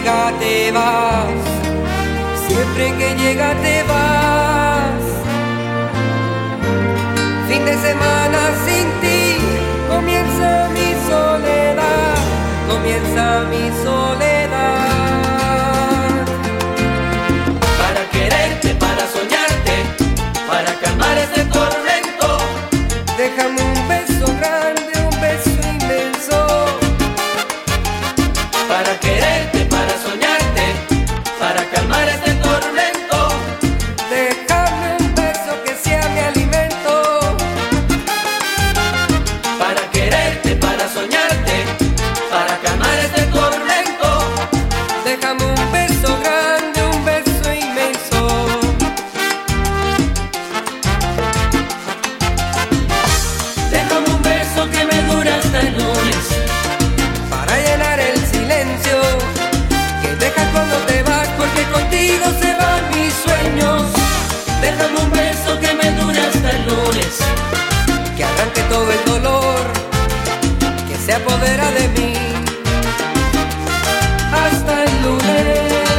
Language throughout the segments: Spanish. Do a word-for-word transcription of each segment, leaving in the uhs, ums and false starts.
llega te vas, siempre que llega te vas. Fin de semana sin ti, comienza mi soledad, comienza mi soledad. Para quererte, para soñarte, para calmar este tormento, déjame un beso grande, un beso inmenso. Para quererte, para soñarte, para calmar este tormento, déjame un beso que sea mi alimento. Para quererte, para soñarte, para calmar este tormento, déjame un beso grande, un beso inmenso. Déjame un beso que me dure hasta el lunes, para llenar el silencio que dejas cuando te vas, porque contigo se van mis sueños. Déjame un beso que me dure hasta el lunes, que arranque todo el dolor que se apodera de mí. Hasta el lunes.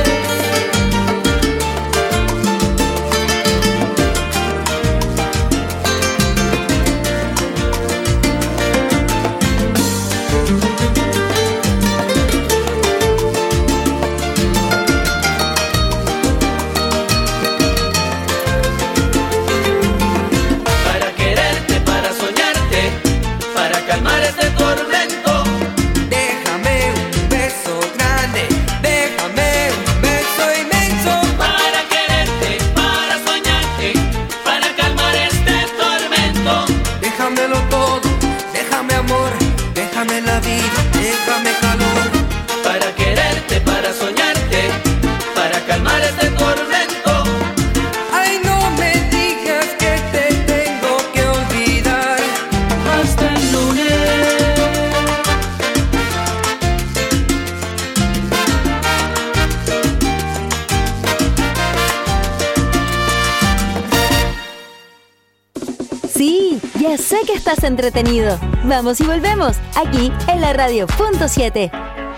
Para quererte, para soñarte, para calmar este tormento, déjame un beso grande, déjame un beso inmenso. Para quererte, para soñarte, para calmar este tormento, déjamelo todo, déjame amor, déjame la vida, déjame calor. Para quererte, para soñarte, para calmar este tormento. Ay, no me digas que te tengo que olvidar. Hasta el lunes. Sí, ya sé que estás entretenido. Vamos y volvemos, aquí en la radio punto siete.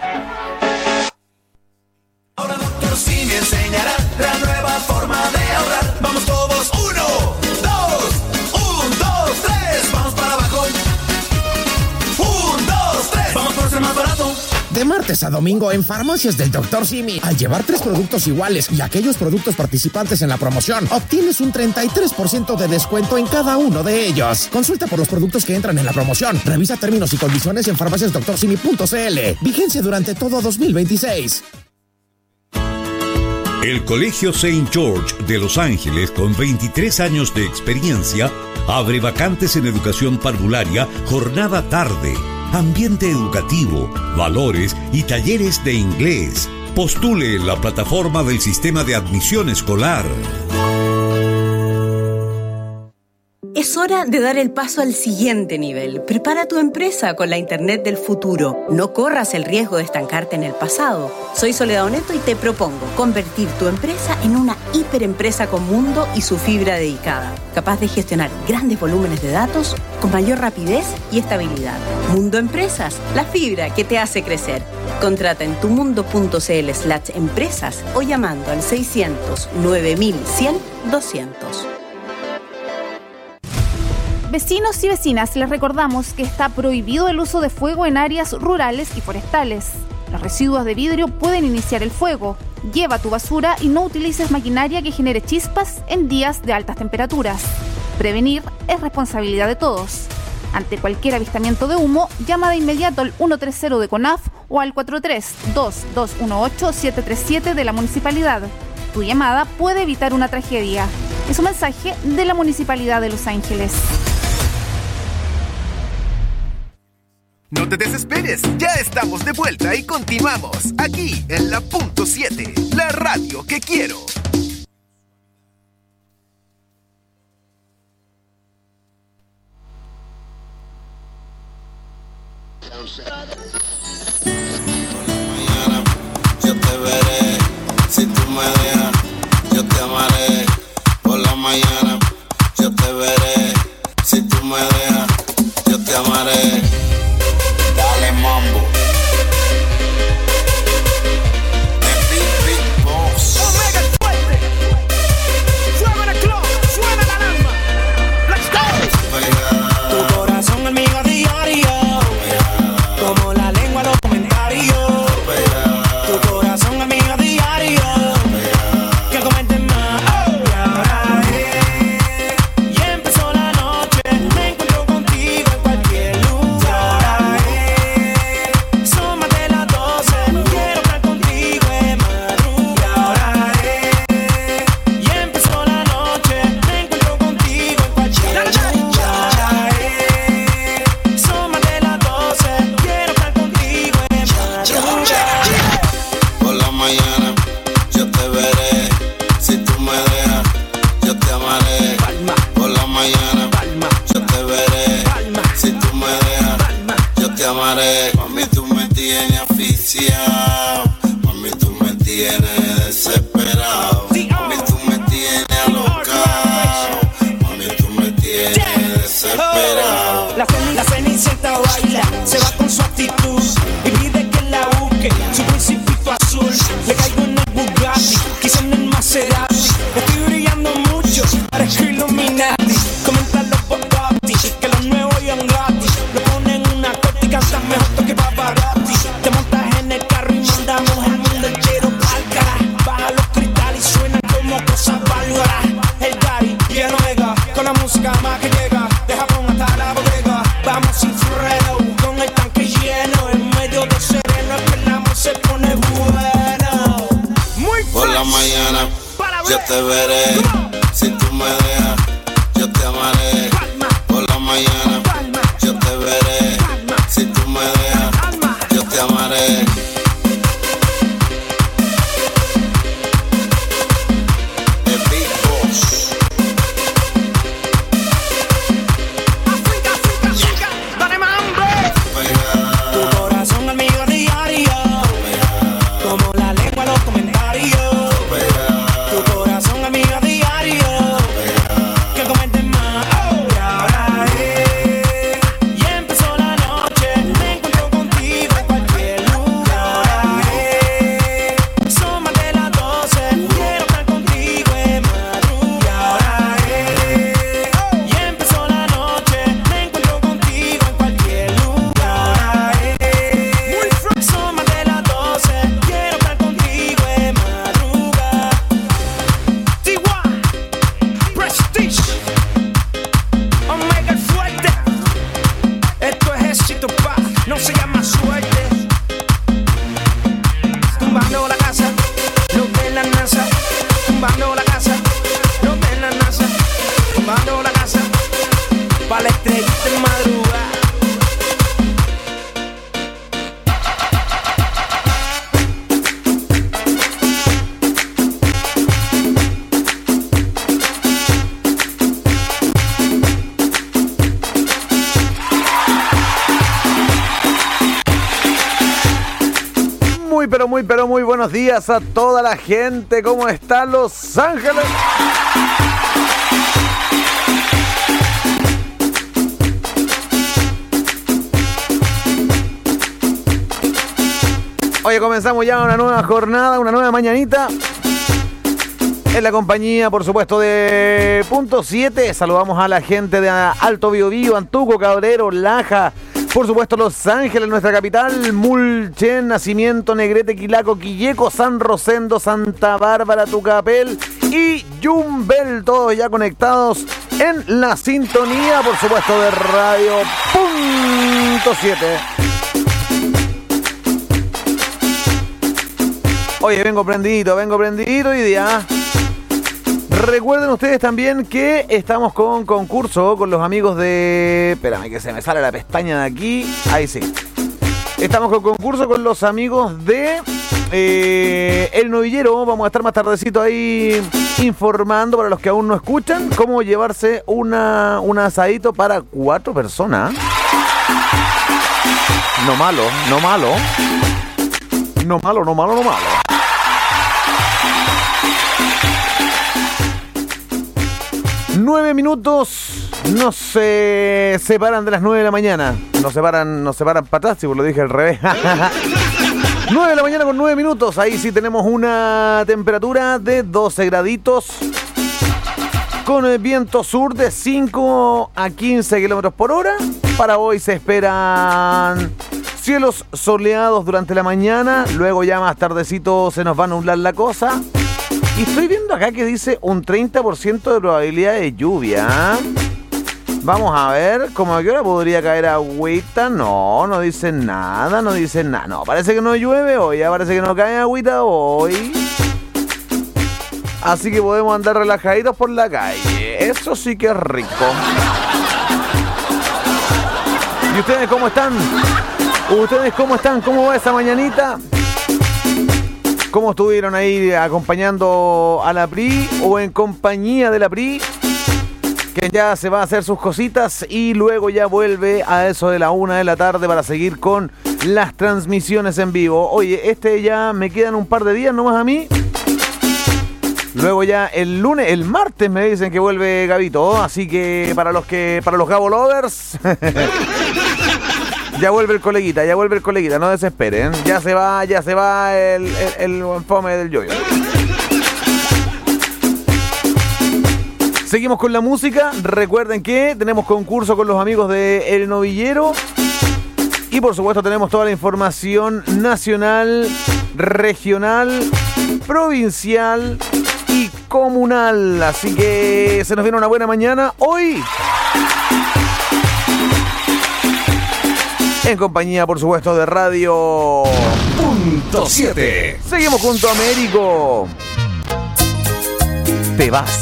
Ahora doctor Simi enseñará la nueva forma de ahorrar. Vamos todos, uno, dos, un, dos, tres, vamos para abajo. Un, dos, tres, vamos por ser más barato. De martes a domingo en Farmacias del doctor Simi, al llevar tres productos iguales y aquellos productos participantes en la promoción, obtienes un treinta y tres por ciento de descuento en cada uno de ellos. Consulta por los productos que entran en la promoción. Revisa términos y condiciones en farmacias doctor simi punto c l. Vigencia durante todo dos mil veintiséis. El Colegio Saint George de Los Ángeles, con veintitrés años de experiencia, abre vacantes en educación parvularia, jornada tarde, ambiente educativo, valores y talleres de inglés. Postule en la plataforma del Sistema de Admisión Escolar. Es hora de dar el paso al siguiente nivel. Prepara tu empresa con la Internet del futuro. No corras el riesgo de estancarte en el pasado. Soy Soledad Oneto y te propongo convertir tu empresa en una hiperempresa con mundo y su fibra dedicada, capaz de gestionar grandes volúmenes de datos con mayor rapidez y estabilidad. Mundo Empresas, la fibra que te hace crecer. Contrata en tumundo.cl slash empresas o llamando al seiscientos nueve mil cien doscientos. Vecinos y vecinas, les recordamos que está prohibido el uso de fuego en áreas rurales y forestales. Los residuos de vidrio pueden iniciar el fuego. Lleva tu basura y no utilices maquinaria que genere chispas en días de altas temperaturas. Prevenir es responsabilidad de todos. Ante cualquier avistamiento de humo, llama de inmediato al ciento treinta de CONAF o al cuatro tres dos dos uno ocho siete tres siete de la municipalidad. Tu llamada puede evitar una tragedia. Es un mensaje de la Municipalidad de Los Ángeles. No te desesperes, ya estamos de vuelta y continuamos aquí en la punto siete, la radio que quiero. Yo te veré, si tú me dejas, yo te amaré. Por la mañana, yo te veré, si tú me dejas, yo te amaré. Dale mambo. enviciado. Mami, tú me tienes desesperado. Mami, tú me tienes alocado. Mami, tú me tienes desesperado. La, la cenicienta baila, se va con su actitud y pide que la busque, su principito azul. Le caigo en el Bugatti, quizá en el Maserati. Estoy brillando mucho, parezco Illuminati. Comentan los Bogatti, que los nuevos Young gratis. Lo ponen en una corte y cantan mejor que Pavarotti. Te montas en el carro y mandamos el mundo entero pa'l carajo. Baja los cristales y suenan como cosas bárbaras. El Gary y el Omega, con la música más que llega. De Japón hasta la bodega, vamos sin freno, con el tanque lleno. En medio de sereno es que el amor se pone bueno. Muy Por la mañana yo te veré. Si tú me dejas, yo te amaré. Por la mañana yo te veré. Si tú me dejas, yo te amaré. The Big Boss. África, África, África, dale mambo. Tu corazón al mío diario, como la lengua los comentarios. Tu corazón al mío diario, que comenten más. Y ahora es, y empezó la noche, me encuentro contigo en cualquier lugar. Es, son más de las doce, quiero estar contigo en madrugada. Es, y empezó la noche, me encuentro contigo en cualquier lugar. Es, son más de las doce, quiero estar contigo en madrugada. T Y, Prestige, Omega el fuerte. Esto es éxito, pa, no se llama suerte. Tumbando la casa, los de la NASA. Tumbando la casa, los de la NASA. Tumbando la casa, pa' la estrellita en madrugada. Muy, pero muy, pero muy buenos días a toda la gente. ¿Cómo está Los Ángeles? Oye, comenzamos ya una nueva jornada, una nueva mañanita. En la compañía, por supuesto, de Punto siete. Saludamos a la gente de Alto Biobío, Antuco, Cabrero, Laja. Por supuesto, Los Ángeles, nuestra capital, Mulchen, Nacimiento, Negrete, Quilaco, Quilleco, San Rosendo, Santa Bárbara, Tucapel y Yumbel, todos ya conectados en la sintonía, por supuesto, de Radio Punto siete. Oye, vengo prendidito, vengo prendidito hoy día. Recuerden ustedes también que estamos con concurso con los amigos de... Espérame que se me sale la pestaña de aquí. Ahí sí. Estamos con concurso con los amigos de eh, El Novillero. Vamos a estar más tardecito ahí informando para los que aún no escuchan cómo llevarse una, un asadito para cuatro personas. No malo, no malo. No malo, no malo, no malo. Nueve minutos nos se separan de las nueve de la mañana. Nos separan, nos separan para atrás, si lo dije al revés. Nueve de la mañana con nueve minutos. Ahí sí tenemos una temperatura de doce graditos. Con el viento sur de cinco a quince kilómetros por hora. Para hoy se esperan cielos soleados durante la mañana. Luego ya más tardecito se nos va a nublar la cosa. Y estoy viendo acá que dice un treinta por ciento de probabilidad de lluvia. Vamos a ver, ¿cómo a qué hora podría caer agüita? No, no dice nada, no dice nada. No, parece que no llueve hoy, ya parece que no cae agüita hoy. Así que podemos andar relajaditos por la calle. Eso sí que es rico. ¿Y ustedes cómo están? ¿Ustedes cómo están? ¿Cómo va esa mañanita? ¿Cómo estuvieron ahí acompañando a la P R I o en compañía de la P R I? Que ya se va a hacer sus cositas y luego ya vuelve a eso de la una de la tarde para seguir con las transmisiones en vivo. Oye, este ya me quedan un par de días nomás a mí. Luego ya el lunes, el martes me dicen que vuelve Gabito, así que para los que, para los Gabo Lovers, ya vuelve el coleguita, ya vuelve el coleguita, no desesperen, ya se va, ya se va el, el, el fome del yoyo. Seguimos con la música, recuerden que tenemos concurso con los amigos de El Novillero y por supuesto tenemos toda la información nacional, regional, provincial y comunal, así que se nos viene una buena mañana hoy en compañía por supuesto de Radio Punto siete. Seguimos junto a Américo. Te vas.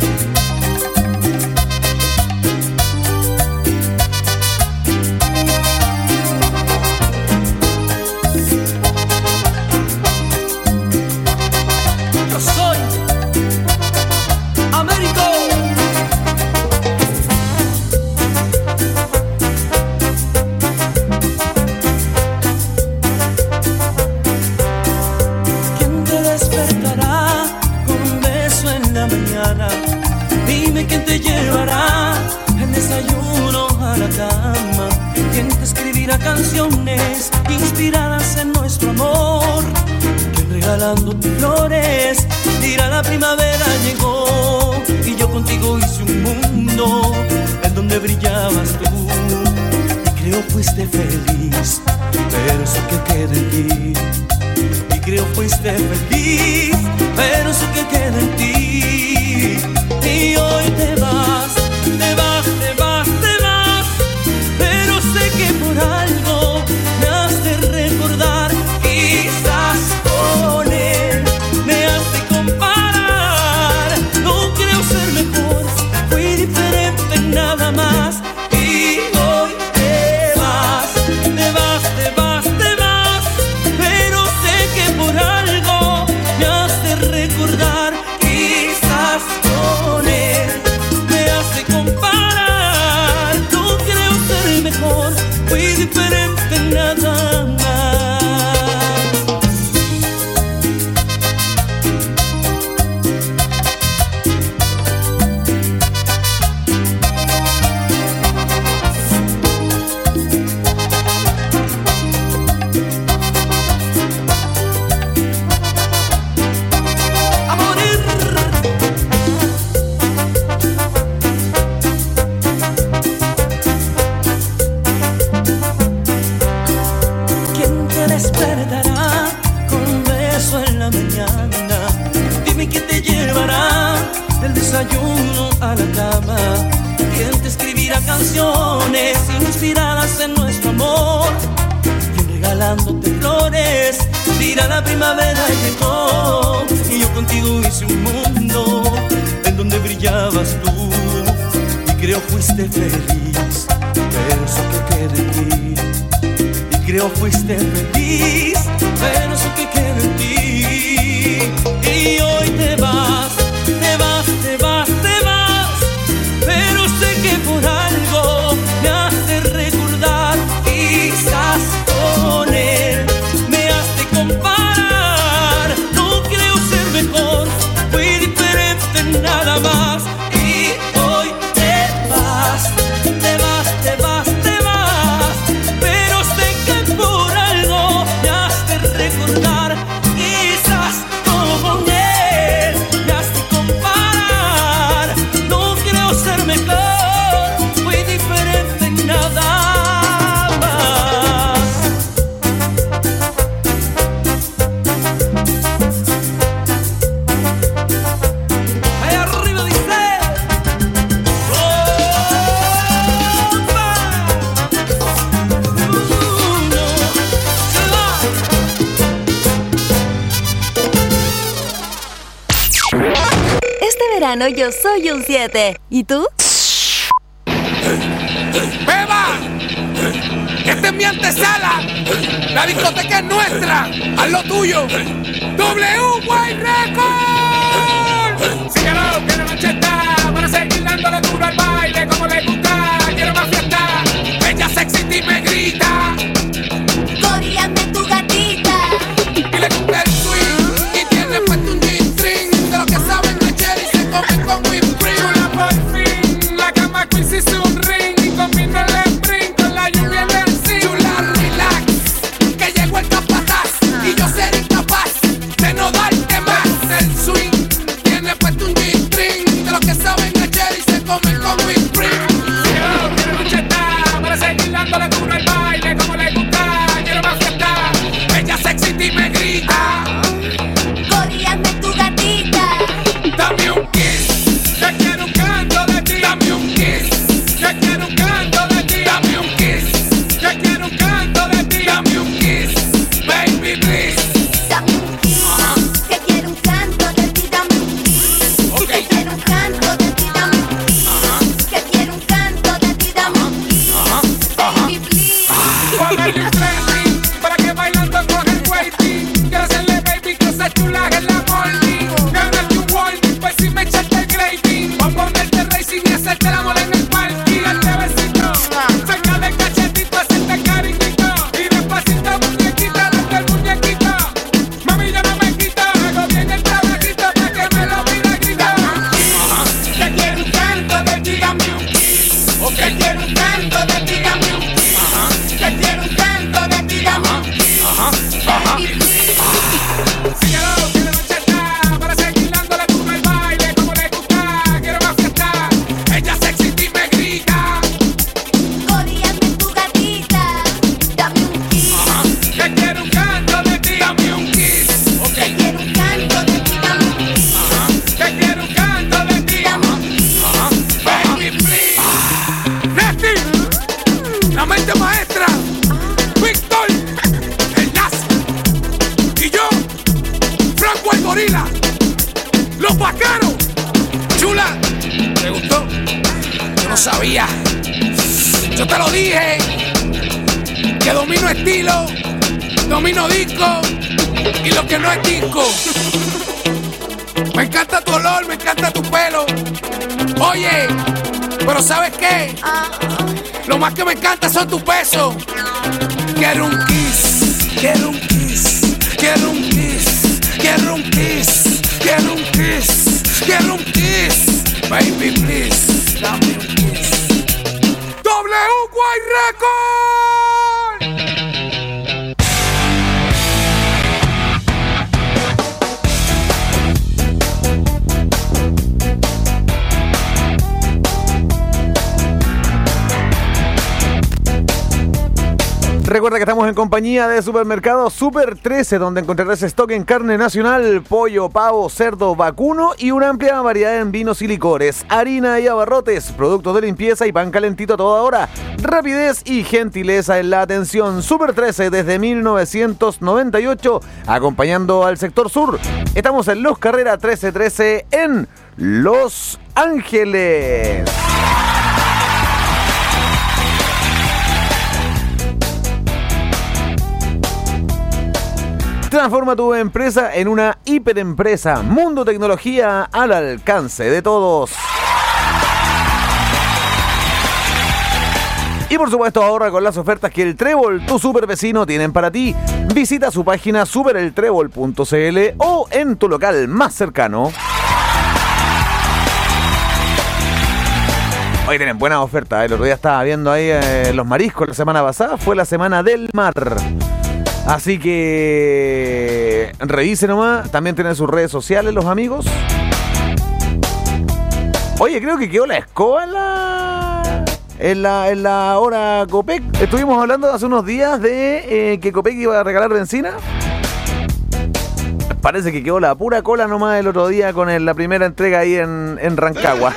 Canciones inspiradas en nuestro amor, que regalándote flores dirá la primavera llegó, y yo contigo hice un mundo en donde brillabas tú, y creo fuiste feliz, pero eso que queda en ti, y creo fuiste feliz, pero eso que queda en ti, y hoy te vas, te vas, te vas, te vas, pero sé que por algo me has de recordar, quizás con él me has de comparar, no creo ser mejor, fui diferente en nada más, y hoy te vas, te vas, te vas, te vas, pero sé que por algo me has de recordar, quizás con él me has de comparar, no creo ser mejor, fui diferente en nada más. A morir. ¿Quién te despertará con un beso en la mañana? Dime quién te llevará del desayuno a la cama. ¿Quién te escribirá canciones inspiradas en nuestro amor? ¿Quién regalándote flores dirá la primavera llegó? Y yo contigo hice un mundo en donde brillabas tú, y creo fuiste feliz, pero eso que queda en ti, y creo fuiste feliz, pero eso que queda en ti, y hoy te vas, te vas, te vas, te vas, pero sé que por algo me has de recordar, quizás con él me has de comparar, no creo ser mejor, fui diferente en nada más, y hoy te vas, te vas, te vas, te vas, pero sé que por algo me has de recordar, quizás con él me has de comparar, no creo ser mejor, fui diferente en nada más. Ahí arriba dice Este verano yo soy un siete. ¿Y tú? ¡Beba! ¡Esta es mi antesala! ¡La discoteca es nuestra! ¡Haz lo tuyo! ¡W White Record! Síguelo, que la noche está para seguir dándole duro al baile como le gusta. Quiero más fiesta. Ella sexy y me grita. ¡Aya! Yo te lo dije, que domino estilo, domino disco y lo que no es disco. Me encanta tu olor, me encanta tu pelo. Oye, pero ¿sabes qué? Lo más que me encanta son tus besos. Quiero un kiss, quiero un kiss, quiero un kiss, quiero un kiss, quiero un kiss, quiero un kiss. Baby, please, dame un kiss. W White Record. Recuerda que estamos en compañía de Supermercado Super trece, donde encontrarás stock en carne nacional, pollo, pavo, cerdo, vacuno y una amplia variedad en vinos y licores, harina y abarrotes, productos de limpieza y pan calentito a toda hora. Rapidez y gentileza en la atención. Super trece desde mil novecientos noventa y ocho, acompañando al sector sur. Estamos en Los Carrera trece trece en Los Ángeles. Transforma tu empresa en una hiperempresa. Mundo Tecnología al alcance de todos. Y por supuesto ahorra con las ofertas que el Trébol, tu super vecino, tienen para ti. Visita su página super el trébol punto c l o en tu local más cercano. Hoy tienen buenas ofertas. El otro día estaba viendo ahí eh, los mariscos la semana pasada. Fue la semana del mar. Así que revise nomás. También tienen sus redes sociales los amigos. Oye, creo que quedó la escoba en la, en la, en la hora Copec. Estuvimos hablando hace unos días de eh, que Copec iba a regalar benzina. Parece que quedó la pura cola nomás el otro día con el, la primera entrega ahí en, en Rancagua.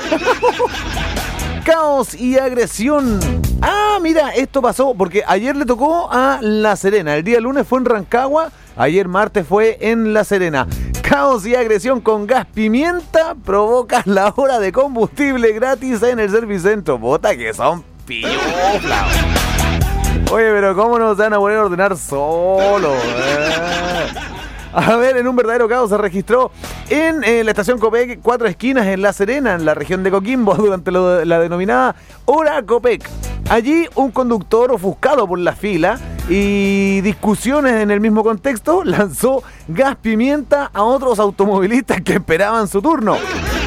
Caos y agresión. Ah, mira, esto pasó porque ayer le tocó a La Serena. El día lunes fue en Rancagua, ayer martes fue en La Serena. Caos y agresión con gas pimienta provoca la hora de combustible gratis en el Servicentro. Bota que son pilloflas. Oye, pero ¿cómo nos van a poner a ordenar solo? Eh? A ver, en un verdadero caos se registró en eh, la estación Copec Cuatro Esquinas en La Serena, en la región de Coquimbo, durante lo, la denominada Hora Copec. Allí un conductor ofuscado por la fila y discusiones en el mismo contexto lanzó gas pimienta a otros automovilistas que esperaban su turno.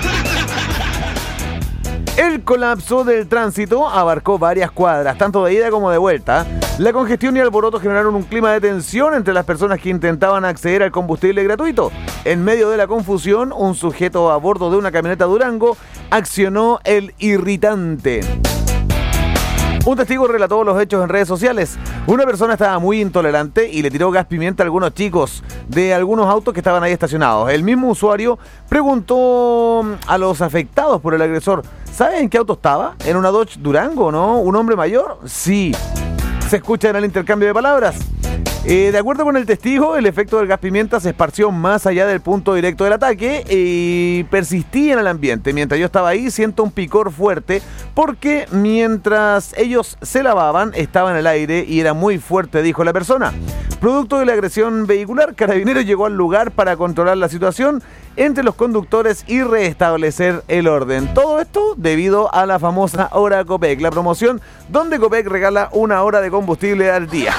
El colapso del tránsito abarcó varias cuadras, tanto de ida como de vuelta. La congestión y alboroto generaron un clima de tensión entre las personas que intentaban acceder al combustible gratuito. En medio de la confusión, un sujeto a bordo de una camioneta Durango accionó el irritante. Un testigo relató los hechos en redes sociales. Una persona estaba muy intolerante y le tiró gas pimienta a algunos chicos de algunos autos que estaban ahí estacionados. El mismo usuario preguntó a los afectados por el agresor: ¿saben en qué auto estaba? ¿En una Dodge Durango, no? ¿Un hombre mayor? Sí. Se escucha en el intercambio de palabras. Eh, de acuerdo con el testigo, el efecto del gas pimienta se esparció más allá del punto directo del ataque y persistía en el ambiente. Mientras yo estaba ahí, siento un picor fuerte porque mientras ellos se lavaban, estaba en el aire y era muy fuerte, dijo la persona. Producto de la agresión vehicular, Carabineros llegó al lugar para controlar la situación entre los conductores y restablecer el orden. Todo esto debido a la famosa Hora Copec, la promoción donde Copec regala una hora de combustible al día.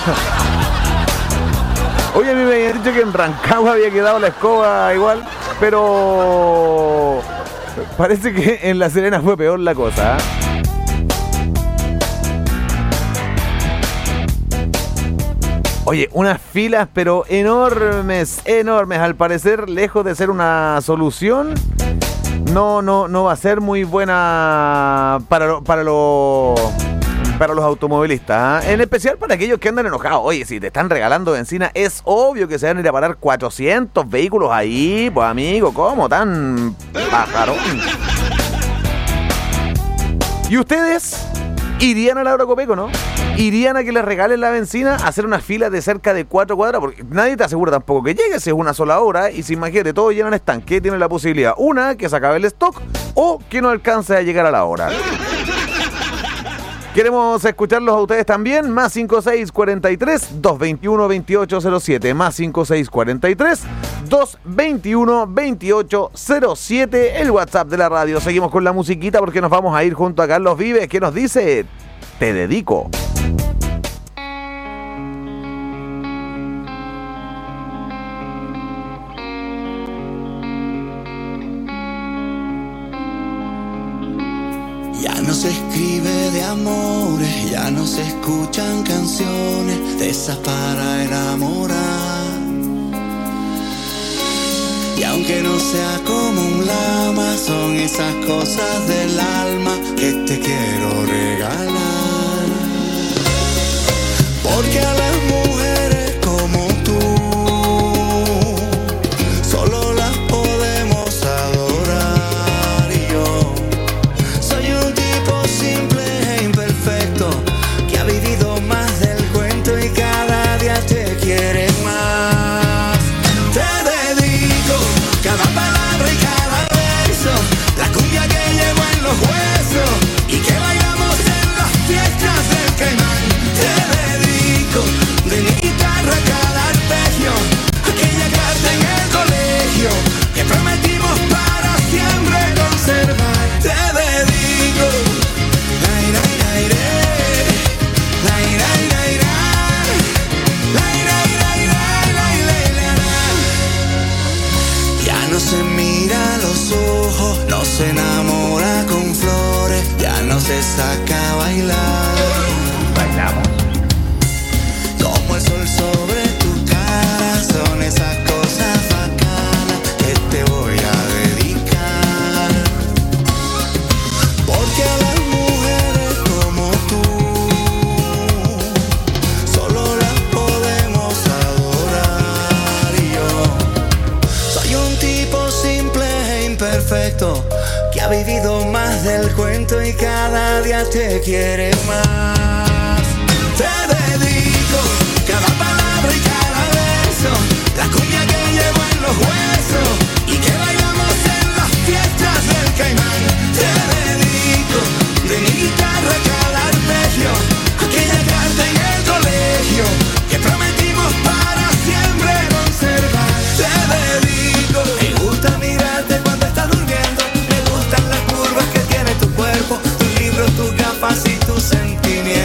Oye, a mí me habían dicho que en Rancagua había quedado la escoba igual, pero parece que en La Serena fue peor la cosa, ¿eh? Oye, unas filas pero enormes, enormes. Al parecer, lejos de ser una solución, no, no, no va a ser muy buena para lo, para lo, para los automovilistas, ¿eh? En especial para aquellos que andan enojados. Oye, si te están regalando benzina, es obvio que se van a ir a parar cuatrocientos vehículos ahí, pues amigo, ¿cómo tan pajarón? ¿Y ustedes irían a la Hora Copec, no? ¿Irían a que les regalen la benzina, a hacer una fila de cerca de cuatro cuadras? Porque nadie te asegura tampoco que llegue, si es una sola hora. Y si imagínate, todos llenan estanque, tienen la posibilidad, una, que se acabe el stock, o que no alcance a llegar a la hora. Queremos escucharlos a ustedes también. Más cinco seis cuatro tres, dos dos uno, dos ocho cero siete. Más cinco seis cuatro tres, dos dos uno, dos ocho cero siete. El WhatsApp de la radio. Seguimos con la musiquita porque nos vamos a ir junto a Carlos Vives, que nos dice: te dedico. Ya no se escribe de amores, ya no se escuchan canciones de esas para enamorar. Y aunque no sea como un lama, son esas cosas del alma que te quiero regalar. Porque a las mujeres como tú solo las podemos adorar. Y yo soy un tipo simple e imperfecto que ha vivido más del cuento y cada día te quiere más. Te dedico cada palabra y cada beso, la cumbia que llevo en los huesos y que bailamos en las fiestas del Caimán. Te dedico de mi guitarra cada arpegio, aquella carta en el colegio que prometimos para siempre conservar. Te dedico la ira ira ira, la ira ira ira, la ira ira ira, la ira ira ira. Ya no se mira a los ojos, no se enamora con flores, ya no se saca a bailar. Bailamos como el sol sobre tu cara, son esas cosas bacanas que te voy a dedicar. Porque a las mujeres como tú solo las podemos adorar. Y yo soy un tipo simple e imperfecto que ha vivido más del cuento y cada día te quiere más. Te dedico cada palabra y cada beso, la cumbia que llevo en los huesos y que bailamos en las fiestas del Caimán. Te dedico de mi guitarra cada arpegio, aquella carta en el colegio que prometimos para siempre conservar. Te dedico, me gusta mirarte cuando estás durmiendo, me gustan las curvas que tiene tu cuerpo, tus libros, tus gafas y tus sentimientos.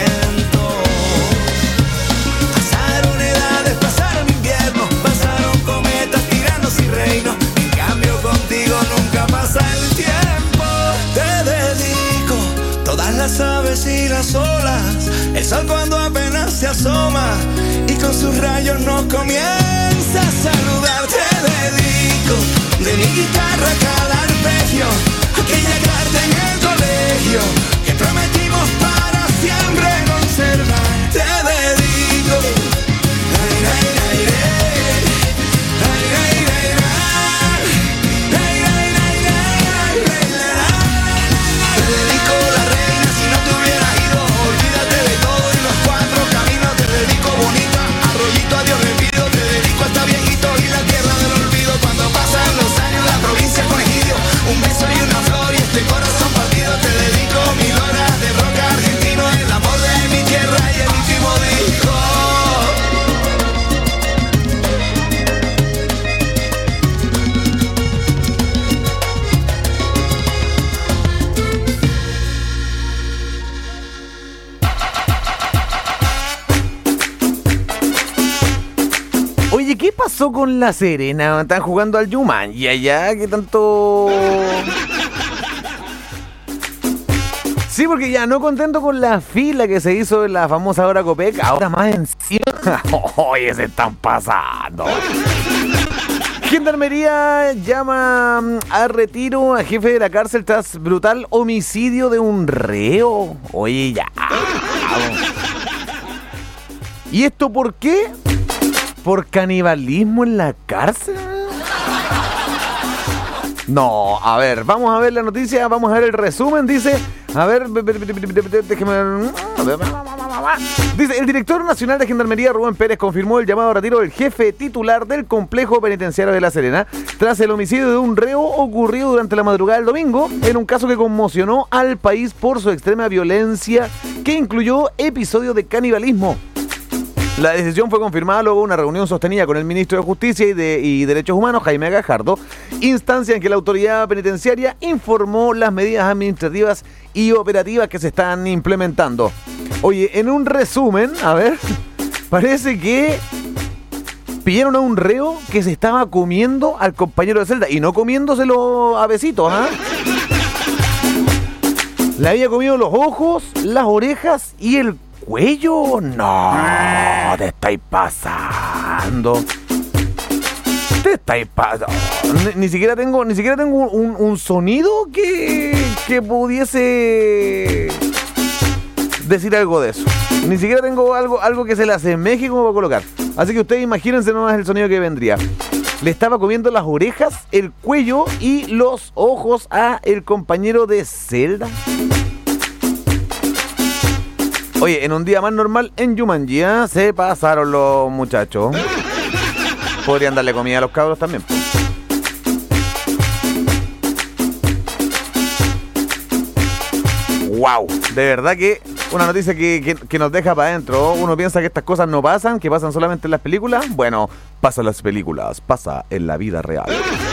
Pasaron edades, pasaron inviernos, pasaron cometas, tiranos y reinos. En cambio contigo nunca pasa el tiempo. Te dedico todas las aves y las olas, el sol cuando apenas se asoma y con sus rayos nos comienza a saludar. Te dedico de mi guitarra cada arpegio, aquella carta en el colegio que prometimos para siempre conservar. Te dedico la ira ira ira, la ira ira ira, la ira ira ira, la ira ira. Te dedico la reina si no te hubieras ido, olvídate de todo y los cuatro caminos. Te dedico bonita, arroyito a Dios le pido. Te dedico hasta viejito y la tierra del olvido. Cuando pasan los años la provincia con egidio, un beso y una flor y este corazón partido. Te dedico mil horas de rock argentino, el amor de mi tierra y el último disco. Oye, ¿qué pasó con La Serena? Están jugando al Yuman y allá, ¿qué tanto? Sí, porque ya no contento con la fila que se hizo en la famosa hora Copec, ahora más encima. Oye, se están pasando. Gendarmería llama a retiro a jefe de la cárcel tras brutal homicidio de un reo. Oye, ya. ¿Y esto por qué? ¿Por canibalismo en la cárcel? No, a ver, vamos a ver la noticia, vamos a ver el resumen, dice, a ver, déjeme, más. Dice, el director nacional de Gendarmería, Rubén Pérez, confirmó el llamado a retiro del jefe titular del complejo penitenciario de La Serena tras el homicidio de un reo ocurrido durante la madrugada del domingo en un caso que conmocionó al país por su extrema violencia que incluyó episodios de canibalismo. La decisión fue confirmada luego de una reunión sostenida con el ministro de Justicia y, de, y Derechos Humanos, Jaime Gajardo, instancia en que la autoridad penitenciaria informó las medidas administrativas y operativas que se están implementando. Oye, en un resumen, a ver, parece que pillaron a un reo que se estaba comiendo al compañero de celda, y no comiéndoselo a besitos, ¿ah? Le había comido los ojos, las orejas y el cuello. No, te estáis pasando. Te estáis pasando. Ni, ni siquiera tengo, ni siquiera tengo un, un sonido que, que pudiese decir algo de eso. Ni siquiera tengo algo, algo que se le asemeje como para colocar. Así que ustedes imagínense nomás el sonido que vendría. Le estaba comiendo las orejas, el cuello y los ojos a el compañero de celda. Oye, en un día más normal en Jumanji, ¿eh? Se pasaron los muchachos. Podrían darle comida a los cabros también. Wow, de verdad que una noticia que, que, que nos deja para adentro. Uno piensa que estas cosas no pasan, que pasan solamente en las películas. Bueno, pasa en las películas, pasa en la vida real.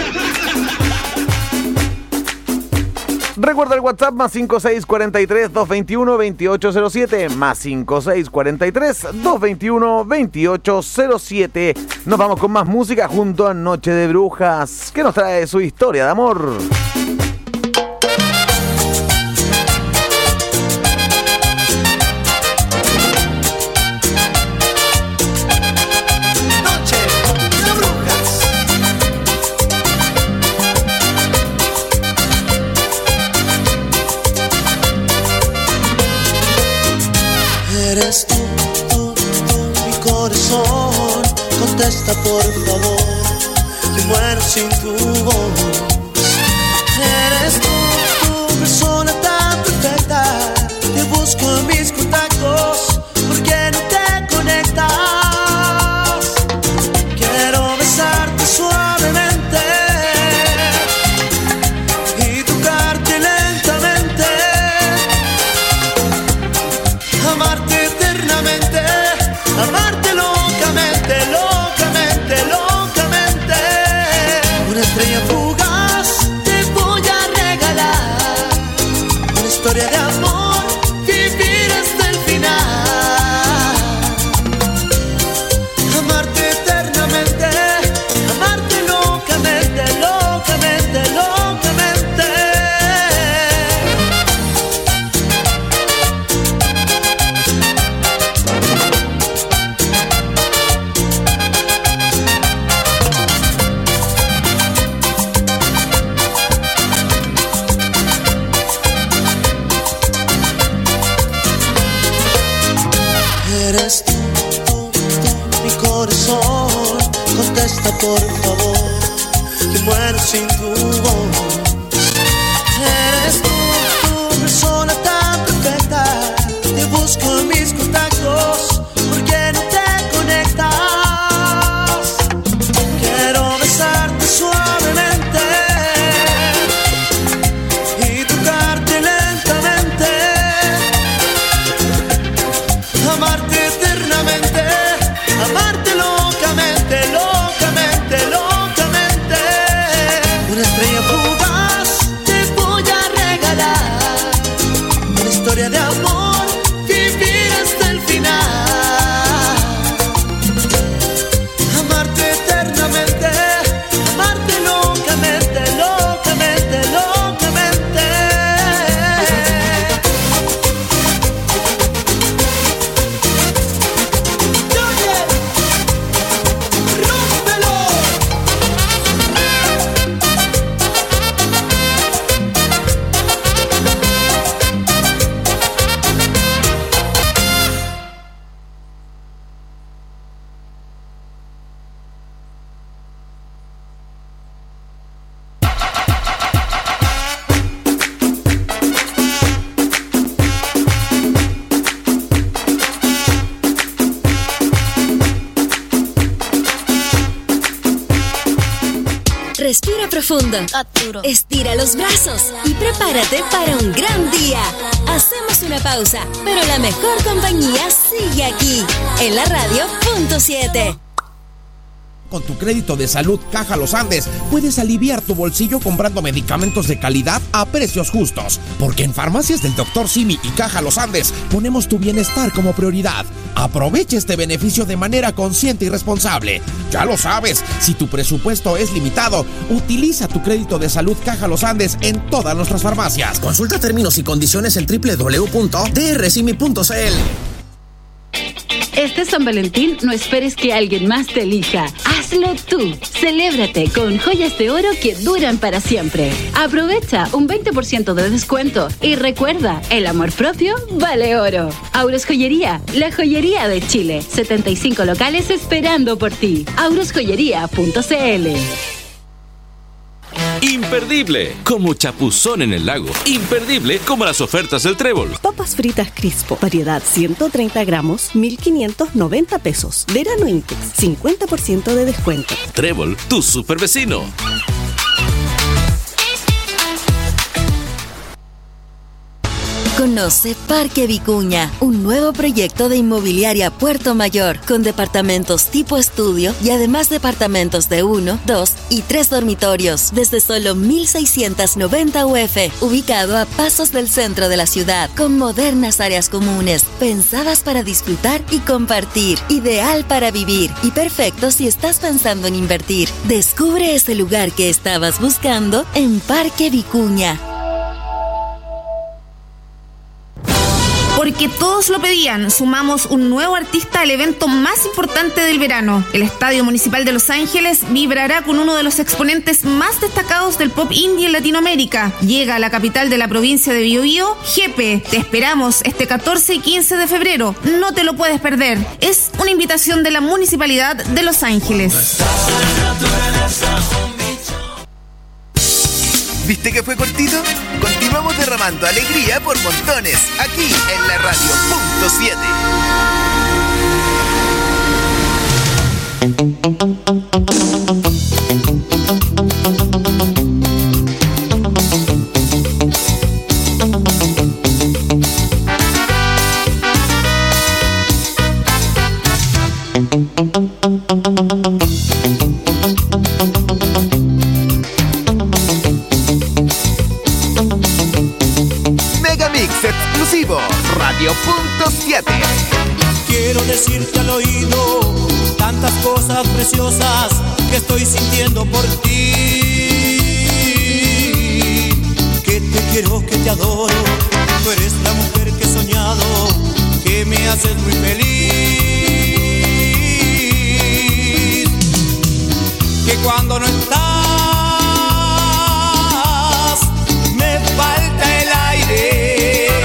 Recuerda el WhatsApp más cinco seis cuatro tres, dos dos uno, dos ocho cero siete, más cinco seis cuatro tres, dos dos uno, dos ocho cero siete. Nos vamos con más música junto a Noche de Brujas, que nos trae su historia de amor. Eres tú, tú, tú, mi corazón. Contesta por favor, que muero sin tu voz. Eres tú, tú, persona tan perfecta. Te busco en mis contactos, ¿por qué no te conectas? Quiero besarte suavemente y tocarte lentamente, amarte eternamente, amarte locamente, locamente, locamente. Una estrella fugaz te voy a regalar, una historia de amor, vivir hasta el final. Amarte eternamente, amarte locamente, locamente, locamente. Eres tú, tú, tú, mi corazón. Contesta por favor, que muero sin tu voz. Eres tú, tú, persona tan perfecta. Te busco en mis contactos, ¿por qué no te conectas? Quiero besarte suavemente y tocarte lentamente, amarte eternamente, amarte locamente, locamente, locamente. Una estrella fugaz te voy a regalar. Respira profundo. Estira los brazos y prepárate para un gran día. Hacemos una pausa, pero la mejor compañía sigue aquí, en la radio punto siete. Con tu crédito de salud Caja Los Andes puedes aliviar tu bolsillo comprando medicamentos de calidad a precios justos. Porque en Farmacias del doctor Simi y Caja Los Andes ponemos tu bienestar como prioridad. Aprovecha este beneficio de manera consciente y responsable. Ya lo sabes, si tu presupuesto es limitado, utiliza tu crédito de salud Caja Los Andes en todas nuestras farmacias. Consulta términos y condiciones en doble u doble u doble u punto d r simi punto c l. Este San Valentín no esperes que alguien más te elija. Hazlo tú. Celébrate con joyas de oro que duran para siempre. Aprovecha un veinte por ciento de descuento y recuerda, el amor propio vale oro. Auros Joyería, la joyería de Chile. setenta y cinco locales esperando por ti. auros joyería punto c l. Imperdible, como chapuzón en el lago. Imperdible, como las ofertas del Trébol. Papas fritas Crispo, variedad ciento treinta gramos, mil quinientos noventa pesos. Verano Intex, cincuenta por ciento de descuento. Trébol, tu super vecino. Conoce Parque Vicuña, un nuevo proyecto de inmobiliaria Puerto Mayor, con departamentos tipo estudio y además departamentos de uno, dos y tres dormitorios, desde solo mil seiscientos noventa U F, ubicado a pasos del centro de la ciudad, con modernas áreas comunes, pensadas para disfrutar y compartir, ideal para vivir y perfecto si estás pensando en invertir. Descubre ese lugar que estabas buscando en Parque Vicuña. Porque todos lo pedían, sumamos un nuevo artista al evento más importante del verano. El Estadio Municipal de Los Ángeles vibrará con uno de los exponentes más destacados del pop indie en Latinoamérica. Llega a la capital de la provincia de Biobío, Jepe. Te esperamos este catorce y quince de febrero. No te lo puedes perder. Es una invitación de la Municipalidad de Los Ángeles. ¿Viste que fue cortito? Continuamos derramando alegría por montones, aquí en la radio punto siete. Exclusivo, radio punto siete. Quiero decirte al oído tantas cosas preciosas que estoy sintiendo por ti. Que te quiero, que te adoro. Tú eres la mujer que he soñado, que me haces muy feliz. Que cuando no estás me falta el aire.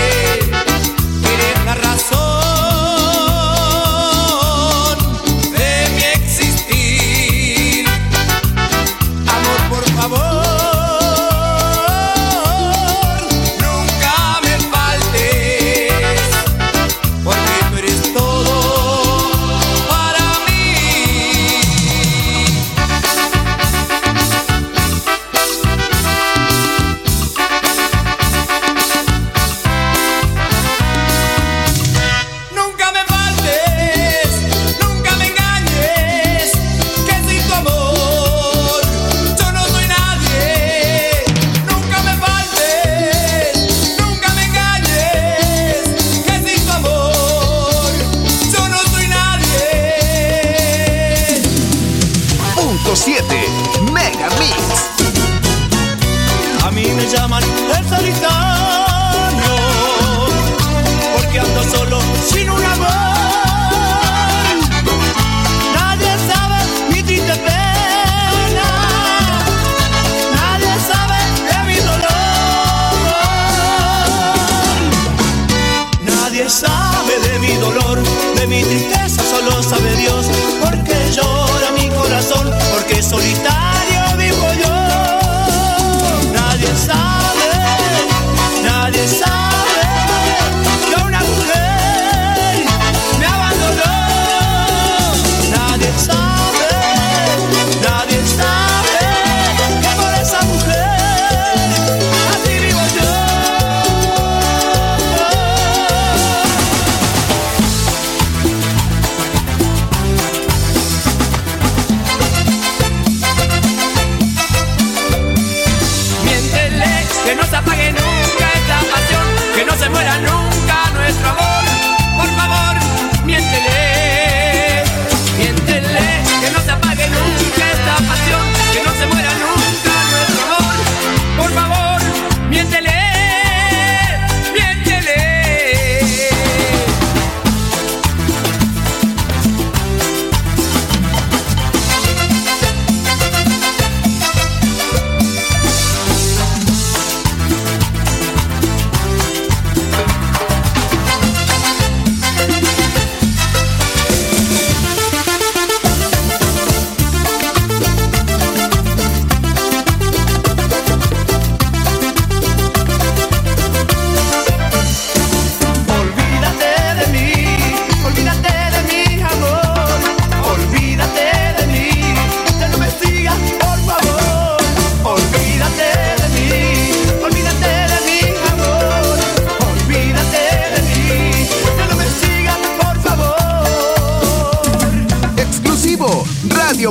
Llaman el solitario, porque ando solo sin un amor. Nadie sabe mi triste pena, nadie sabe de mi dolor. Nadie sabe de mi dolor, de mi tristeza, solo sabe Dios. Porque llora mi corazón, porque solitario vivo yo. Nadie sabe, nadie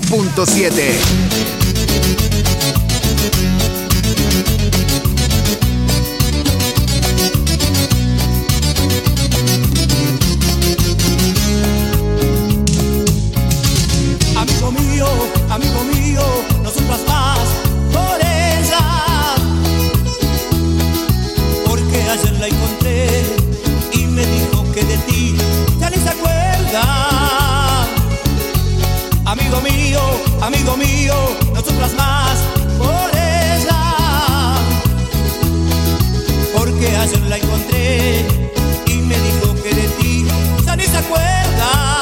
punto siete. Amigo mío, amigo mío, no sufras más por ella, porque ayer la encontré y me dijo que de ti ya ni se acuerda. Amigo mío, amigo mío, no sufras más por ella, porque ayer la encontré y me dijo que de ti ya ni se acuerda.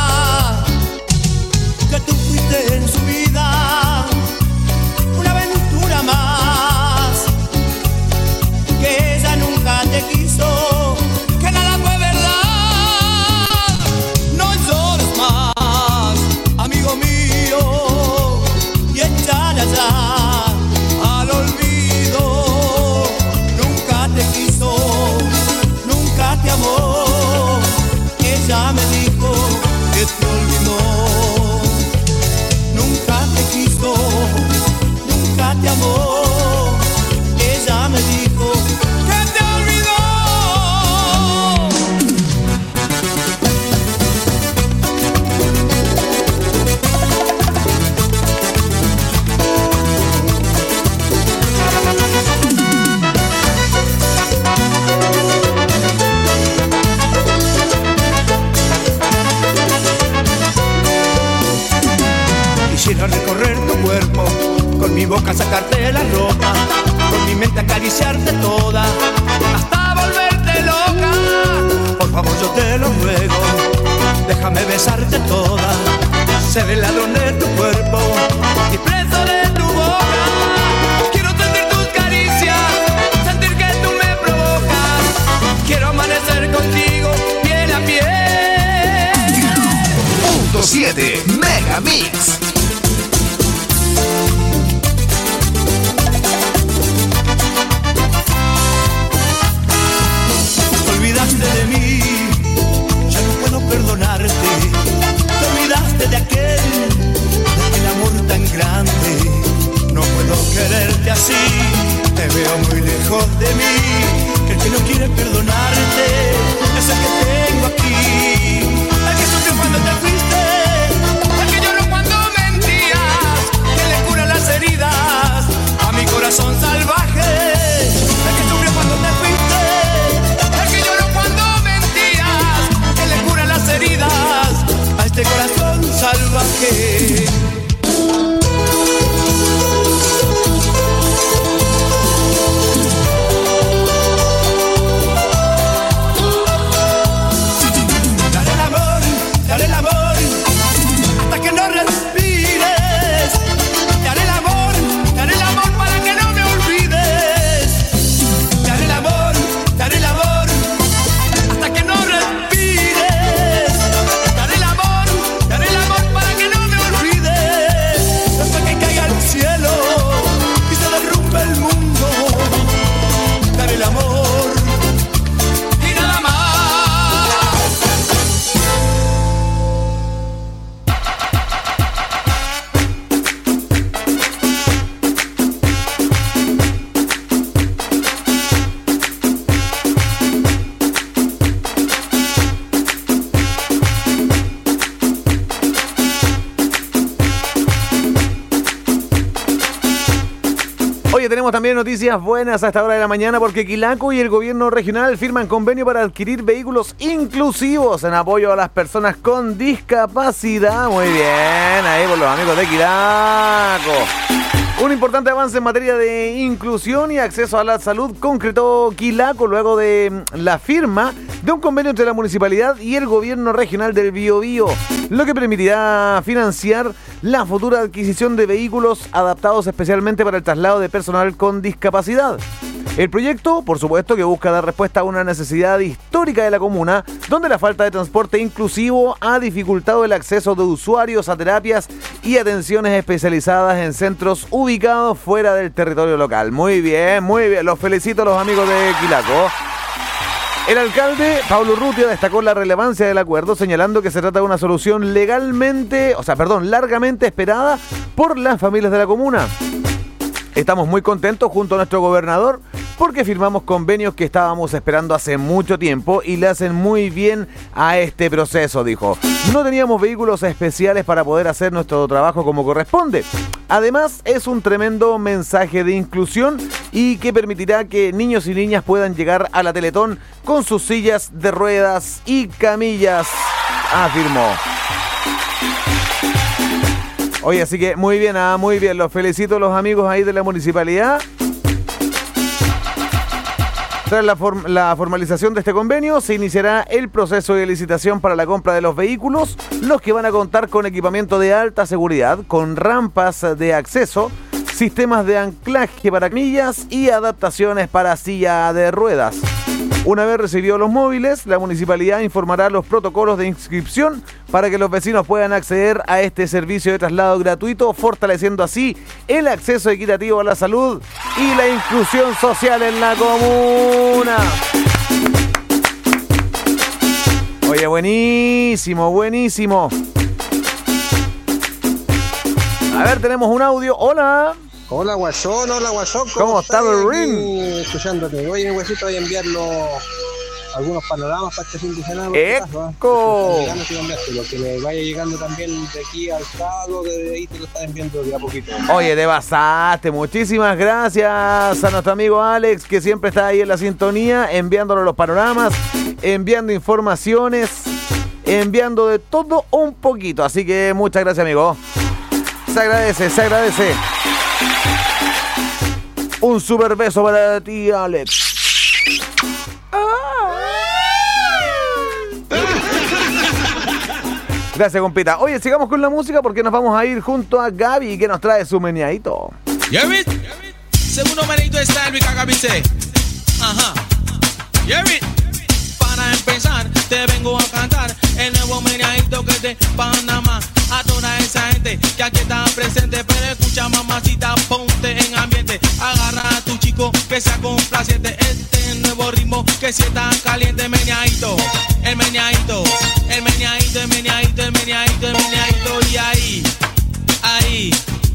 Que tú fuiste en su vida una aventura más, que ella nunca te quiso, que nada fue verdad. No llores más, amigo mío, y échala ya al olvido. Nunca te quiso, nunca te amó, ella me dijo que te olvidó. Nunca te quiso, nunca te amó, ella me dijo que te olvidó. Quisiera recorrer tu cuerpo, con mi boca sacarte la ropa, con mi mente acariciarte toda, hasta volverte loca. Por favor yo te lo ruego, déjame besarte toda, ser el ladrón de tu cuerpo y preso de tu boca. Quiero sentir tus caricias, sentir que tú me provocas, quiero amanecer contigo piel a piel. Punto siete Mega Mix. De mí, ya no puedo perdonarte. Te olvidaste de aquel, de aquel amor tan grande. No puedo quererte así, te veo muy lejos de mí. El que no quiere perdonarte es el que tengo aquí. El que sufrió cuando te fuiste, el que lloró cuando mentías, que le cura las heridas a mi corazón salvaje. El que sufrió cuando te fuiste, heridas a este corazón salvaje. Dale el amor, dale el amor, hasta que no respires. Dale el amor, dale el amor para que no me olvides. Dale el amor, dale el amor, hasta que no respires. Cielo y se derrumbe el mundo. Dar el amor y nada más. Oye, tenemos también noticias buenas a esta hora de la mañana porque Quilaco y el gobierno regional firman convenio para adquirir vehículos inclusivos en apoyo a las personas con discapacidad. Muy bien, ahí por los amigos de Quilaco. Un importante avance en materia de inclusión y acceso a la salud concretó Quilaco luego de la firma de un convenio entre la municipalidad y el gobierno regional del Biobío, lo que permitirá financiar la futura adquisición de vehículos adaptados especialmente para el traslado de personal con discapacidad. El proyecto, por supuesto, que busca dar respuesta a una necesidad histórica de la comuna, donde la falta de transporte inclusivo ha dificultado el acceso de usuarios a terapias y atenciones especializadas en centros ubicados fuera del territorio local. Muy bien, muy bien. Los felicito a los amigos de Quilaco. El alcalde Pablo Urrutia destacó la relevancia del acuerdo, señalando que se trata de una solución legalmente, o sea, perdón, largamente esperada por las familias de la comuna. Estamos muy contentos junto a nuestro gobernador porque firmamos convenios que estábamos esperando hace mucho tiempo y le hacen muy bien a este proceso, dijo. No teníamos vehículos especiales para poder hacer nuestro trabajo como corresponde. Además, es un tremendo mensaje de inclusión y que permitirá que niños y niñas puedan llegar a la Teletón con sus sillas de ruedas y camillas, afirmó. Oye, así que muy bien, ah, muy bien. Los felicito a los amigos ahí de la municipalidad. Tras la, form- la formalización de este convenio, se iniciará el proceso de licitación para la compra de los vehículos, los que van a contar con equipamiento de alta seguridad, con rampas de acceso, sistemas de anclaje para camillas y adaptaciones para silla de ruedas. Una vez recibidos los móviles, la municipalidad informará los protocolos de inscripción para que los vecinos puedan acceder a este servicio de traslado gratuito, fortaleciendo así el acceso equitativo a la salud y la inclusión social en la comuna. Oye, buenísimo, buenísimo. A ver, tenemos un audio. Hola. Hola, Guasón, hola, Guasón. ¿Cómo, ¿Cómo está, Berrín? Escuchándote. Oye, Guasito, voy a enviarlo algunos panoramas para este fin de semana. ¡Eco! Lo que me vaya llegando también de aquí al sábado, de ahí te lo están enviando de a poquito. Oye, te pasaste. Muchísimas gracias a nuestro amigo Alex, que siempre está ahí en la sintonía, enviándole los panoramas, enviando informaciones, enviando de todo un poquito. Así que muchas gracias, amigo. Se agradece, se agradece. Un super beso para ti, Alex. Gracias, compita. Oye, sigamos con la música porque nos vamos a ir junto a Gaby, que nos trae su meneadito. Yerit, segundo meneadito de Style Rica Gaby C. Ajá. Yerit, para empezar, te vengo a cantar el nuevo meneadito que es de Panamá. A toda esa gente que aquí está presente, pero escucha, mamacita, ponte en ambiente. Agarra a tu chico que sea complaciente. Este nuevo ritmo que si está caliente, meneadito, el meneadito, el meneadito, el meneadito, el meneadito, el meneadito. Y ahí, ahí,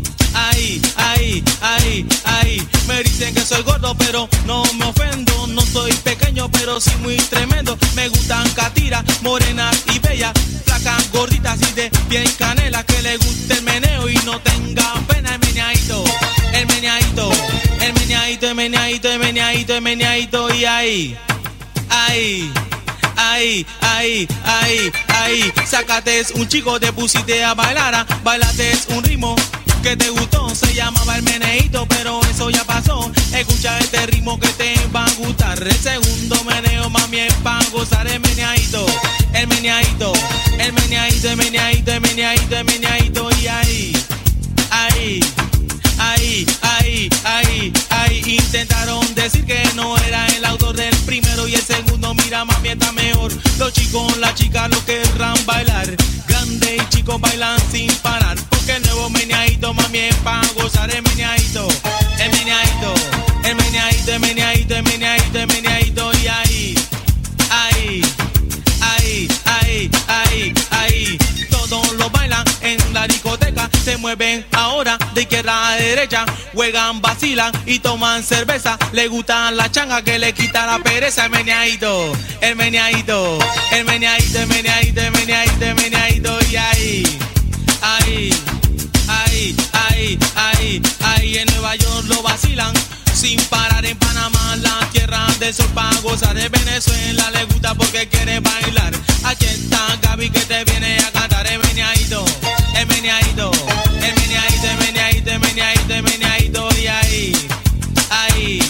ahí, ahí, ahí, ahí. Me dicen que soy gordo, pero no me ofendo. No soy pequeño, pero sí muy tremendo. Me gustan catiras, morenas y bellas, flacas, gorditas y de bien canela, que le guste el meneo y no tenga pena. El meneadito, el meneadito, el meneadito, el meneadito, el meneadito, el meneadito. Y ahí, ahí, ahí, ahí, ahí, ahí. Sácate un chico, te pusiste a bailar, bailate un ritmo que te gustó, se llamaba el meneíto, pero eso ya pasó. Escucha este ritmo que te va a gustar. El segundo meneo, mami, es pa' gozar. El meneadito, el meneadito, el meneadito, el meneadito, el meneadito, el meneadito. Y ahí, ahí, ahí, ahí, ahí, ahí. Intentaron decir que no era el autor del primero y el segundo. Mira, mami, está mejor. Los chicos, las chicas lo querrán bailar. Grande y chicos bailan sin parar. Porque el nuevo meneadito, mami, es pa' gozar. El meneadito, el meneadito, el meneadito, el meneadito, el meneadito, el meneadito. Y ahí, ahí, ahí, ahí, ahí, ahí. Todos lo bailan en la discoteca. Se mueven ahora de izquierda a derecha. Juegan, vacilan y toman cerveza. Le gustan la changa que le quita la pereza. El meneadito, el meneadito, el meneadito, el meneadito, el meneadito, el meneadito. Y ahí, ahí, ahí, ahí, ahí, ahí. En Nueva York lo vacilan sin parar. En Panamá, la tierra del sol, pa' gozar. En Venezuela le gusta porque quiere bailar. Aquí está Gaby que te viene a cantar. El meneadito, el meneadito, el meneadito, el meneadito, el meneadito, el meneadito. Y ahí, ahí,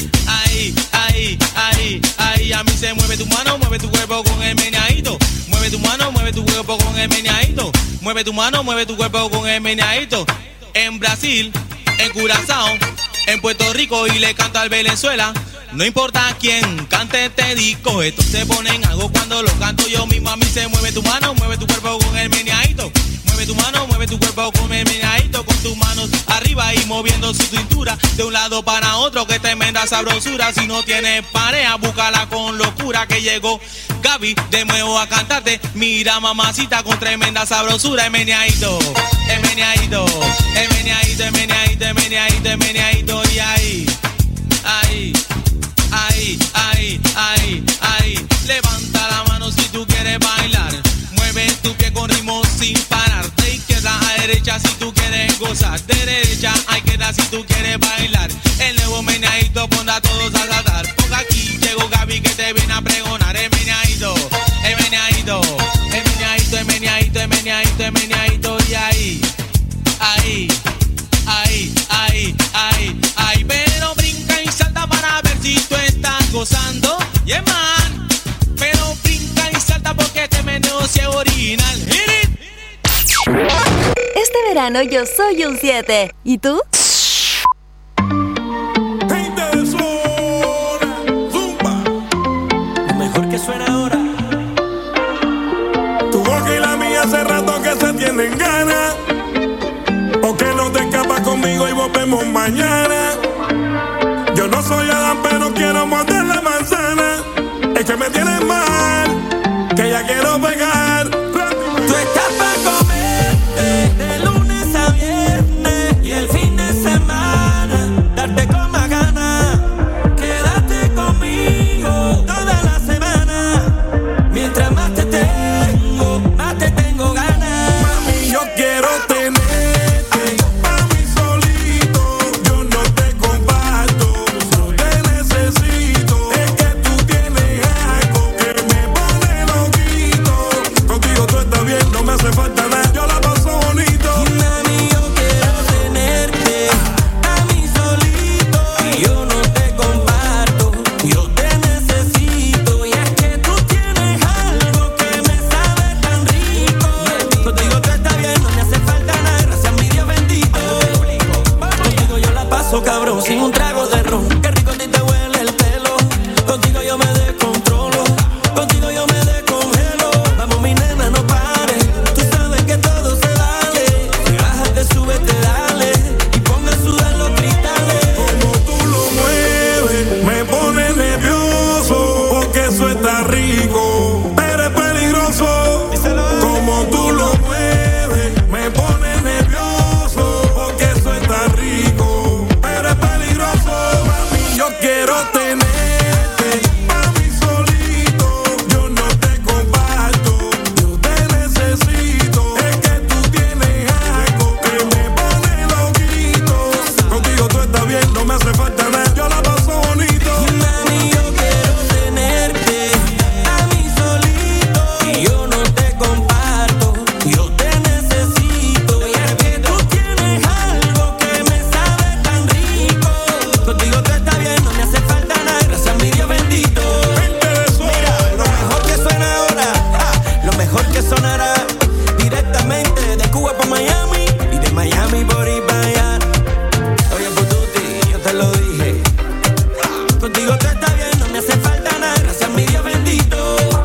ahí, ahí, ahí, ahí. A mí se mueve tu mano, mueve tu cuerpo con el meneadito. Mueve tu mano, mueve tu cuerpo con el meneadito. Mueve tu mano, mueve tu cuerpo con el meneadito. En Brasil, en Curazao, en Puerto Rico y le canto al Venezuela. No importa quién cante este disco, estos se ponen algo cuando lo canto yo mismo. A mí se mueve tu mano, mueve tu cuerpo con el meneadito. Mueve Mueve tu mano, mueve tu cuerpo, come meneadito con tus manos arriba y moviendo su cintura de un lado para otro, que tremenda sabrosura. Si no tienes pareja, búscala con locura, que llegó Gaby de nuevo a cantarte. Mira mamacita con tremenda sabrosura, el meneadito, el meneadito, el meneadito, el meneadito, el meneadito, el meneadito, y ahí, ahí, ahí, ahí, ahí, ahí. Levanta la mano si tú quieres bailar. Mueve tu pie con ritmo sin parar. De izquierda a derecha si tú quieres gozar. De derecha a izquierda si tú quieres bailar. El nuevo meneadito pondrá a todos a saltar. Porque aquí llegó Gaby que te viene a pregonar. El meneadito, el meneadito, el meneadito, el meneadito, el meneadito, el meneadito. Y ahí, ahí, ahí, ahí, ahí, ahí. Pero brinca y salta para ver si tú estás gozando. Yeah, man. Pero brinca y salta porque este meneo sí es original. Hit it. Este verano yo soy un siete. ¿Y tú? Lo mejor que suena ahora. Tu boca y la mía hace rato que se tienen ganas. ¿Por qué no te escapas conmigo y volvemos mañana? Yo no soy Adán, pero quiero morder la manzana. Es que me tienes mal, que ya quiero pegar. Tú estás para comer de lunes a viernes y el fin de semana darte con más ganas. Quédate conmigo toda la semana. Mientras más te tengo, más te tengo ganas. Mami, yo quiero tenerte pa' mí solito. Yo no te comparto, no te necesito. Es que tú tienes algo que me pone loquito. Contigo tú estás bien, no me hace falta nada. Yo la paso bonito. Mami, yo quiero tenerte a mí solito. Y yo no te comparto, yo te necesito. Y es que tú tienes algo que me sabe tan rico. Contigo tú estás bien, no me hace falta nada. Gracias a mi Dios bendito. Contigo yo la paso cabrón, sin un trago de ron. Qué rico a ti te huele el pelo. Contigo yo me descontrolo. Contigo yo me descongelo. Vamos mi nena, no pares. Tú sabes que todo se vale. Si bajas, te subes, te dale. Y ponga a sudar los cristales. Como tú lo mueves, me pone nervioso. Porque eso está rico, pero es peligroso. Como tú lo mueves, me pone nervioso. Porque eso está rico, pero es peligroso. Mami, yo quiero tenerte pa' mí solito. Yo no te comparto, yo te necesito. Es que tú tienes algo que me pone loquito. Contigo tú estás bien, no me hace falta nada. Yo la paso bonito. Mami, yo quiero tenerte a mí solito. Y yo no te comparto, yo te necesito. Y es que tú tienes algo que me sabe tan rico. Contigo tú estás bien, no me hace falta nada. Gracias a mi Dios bendito. Mira, lo mejor que suena ahora, ah, lo mejor que sonará directamente de Cuba para Miami y de Miami por ir para allá. Oye, Pututi, yo te lo dije. Contigo tú estás bien, no me hace falta nada. Gracias a mi Dios bendito.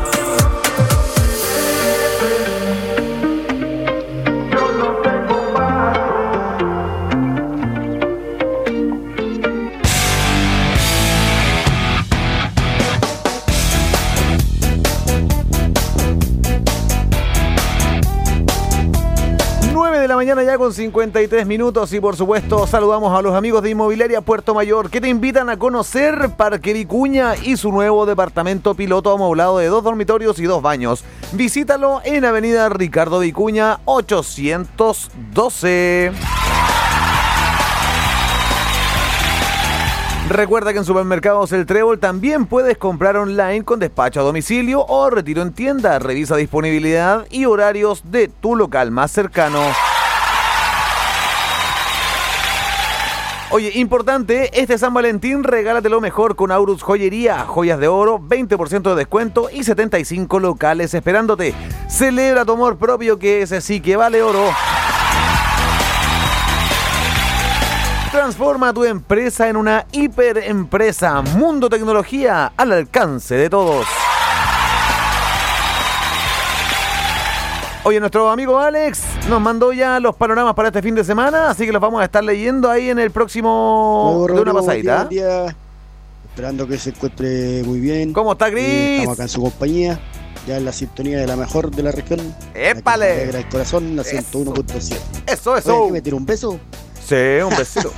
nueve de la mañana ya con cincuenta y tres minutos y por supuesto saludamos a los amigos de Inmobiliaria Puerto Mayor que te invitan a conocer Parque Vicuña y su nuevo departamento piloto amoblado de dos dormitorios y dos baños. Visítalo en Avenida Ricardo Vicuña ochocientos doce. Recuerda que en Supermercados El Trébol también puedes comprar online con despacho a domicilio o retiro en tienda. Revisa disponibilidad y horarios de tu local más cercano. Oye, importante, este San Valentín regálate lo mejor con Aurus Joyería. Joyas de oro, veinte por ciento de descuento y setenta y cinco locales esperándote. Celebra tu amor propio, que ese sí que vale oro. Transforma tu empresa en una hiperempresa. Mundo Tecnología al alcance de todos. Oye, nuestro amigo Alex nos mandó ya los panoramas para este fin de semana, así que los vamos a estar leyendo ahí en el próximo Luego, de una Rodrigo, pasadita. buen día, buen día. Esperando que se encuentre muy bien. ¿Cómo está, Cris? Eh, estamos acá en su compañía, ya en la sintonía de la mejor de la región. ¡Épale! La que me alegra el corazón, la ciento uno punto siete. Eso, eso. Oye, ¿que me tira un beso? Sí, un besito.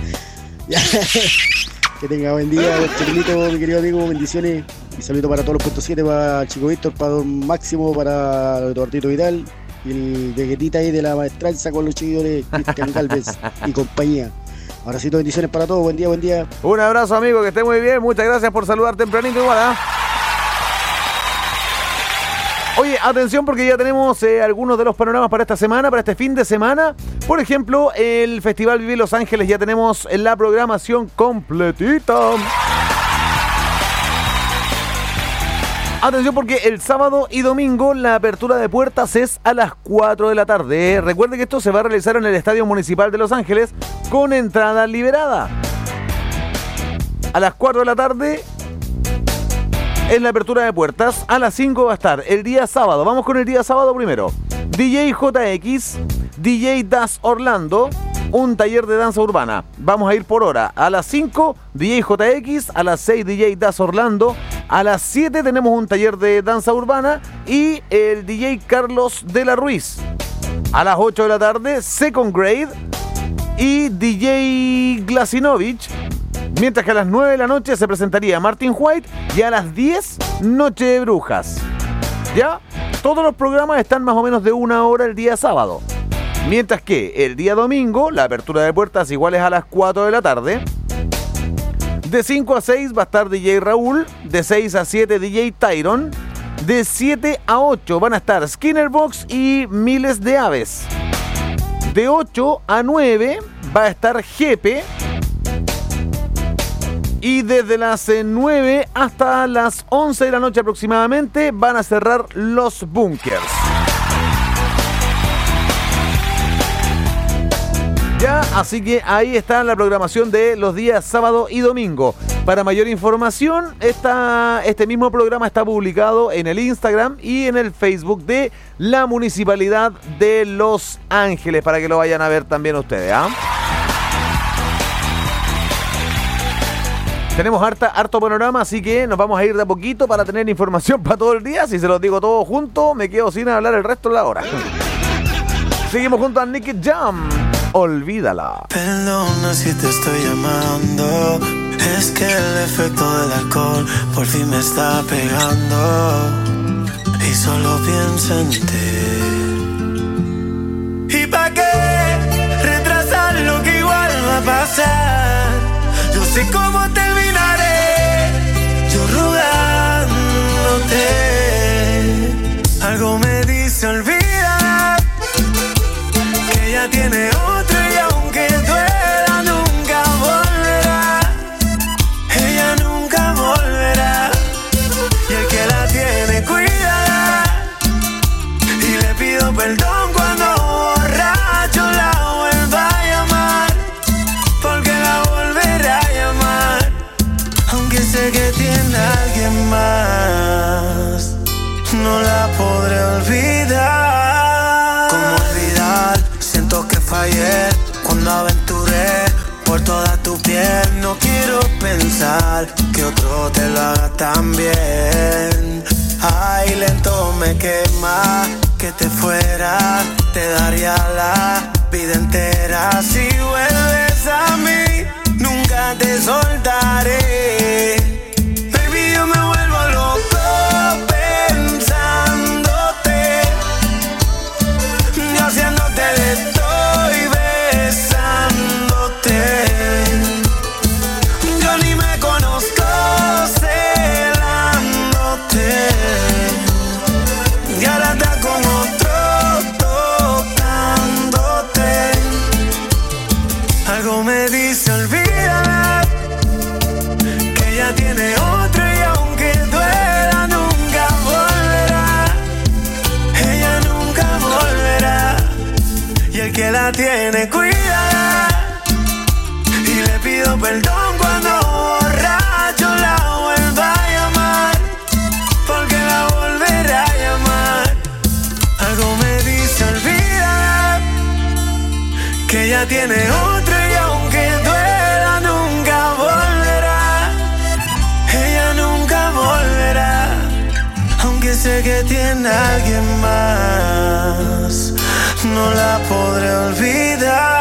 Que tenga buen día, buen chiquilito, mi querido amigo, bendiciones. Y saludo para todos los puntos siete, para el Chico Víctor, para Don Máximo, para Eduardito Vidal y el veguetita ahí de la maestranza con los chiquillos de Cristian Galvez y compañía. Abracito, bendiciones para todos, buen día, buen día. Un abrazo, amigo, que esté muy bien. Muchas gracias por saludar tempranito igual, ¿ah? Oye, atención porque ya tenemos eh, algunos de los panoramas para esta semana, para este fin de semana. Por ejemplo, el Festival Vive Los Ángeles, ya tenemos la programación completita. Atención porque el sábado y domingo la apertura de puertas es a las cuatro de la tarde. Recuerde que esto se va a realizar en el Estadio Municipal de Los Ángeles con entrada liberada. A las cuatro de la tarde es la apertura de puertas. A las cinco va a estar el día sábado. Vamos con el día sábado primero. D J J X, D J Das Orlando, un taller de danza urbana. Vamos a ir por hora. A las cinco, D J J X. A las seis, D J Das Orlando. A las siete tenemos un taller de danza urbana y el D J Carlos de la Ruiz. A las ocho de la tarde, Second Grade y D J Glasinovich. Mientras que a las nueve de la noche se presentaría Martin White y a las diez, Noche de Brujas. ¿Ya? Todos los programas están más o menos de una hora el día sábado. Mientras que el día domingo, la apertura de puertas igual es a las cuatro de la tarde. De cinco a seis va a estar D J Raúl. De seis a siete D J Tyron. De siete a ocho van a estar Skinner Box y Miles de Aves. De ocho a nueve va a estar Jepe. Y desde las nueve hasta las once de la noche aproximadamente van a cerrar los Bunkers. Ya, así que ahí está la programación de los días sábado y domingo. Para mayor información, esta, este mismo programa está publicado en el Instagram y en el Facebook de la Municipalidad de Los Ángeles, para que lo vayan a ver también ustedes, ¿ah? Tenemos harta, harto panorama, así que nos vamos a ir de a poquito para tener información para todo el día. Si se los digo todo junto, me quedo sin hablar el resto de la hora. Seguimos junto a Nicky Jam. Olvídala. Perdona si te estoy llamando. Es que el efecto del alcohol por fin me está pegando. Y solo pienso en ti. ¿Y pa' qué retrasar lo que igual va a pasar? Yo sé cómo terminaré, yo rogándote. Algo me dice olvida que ella tiene otro y aunque duela nunca volverá. Ella nunca volverá. Y el que la tiene cuida. Y le pido perdón cuando borracho la vuelva a llamar. Porque la volverá a llamar. Aunque sé que tiene a alguien más, no la podré olvidar. ¿Cómo olvidar? Siento que fallé cuando aventuré por toda tu piel. No quiero pensar que otro te lo haga tan bien. Ay, lento me quema que te fuera. Te daría la vida entera. Si vuelves a mí, nunca te soltaré. Baby, yo me vuelvo loco pensándote. Yo haciéndote de todo y besándote. Yo ni me conozco celándote. Y ahora está con otro tocándote. Algo me dice olvídala, que ella tiene otro y aunque duela nunca volverá. Ella nunca volverá. Y el que la tiene cuida. Y le pido perdón cuando borracho la vuelva a llamar. Porque la volverá a llamar. Algo me tiene otro y aunque duela nunca volverá. Ella nunca volverá. Aunque sé que tiene a alguien más, no la podré olvidar.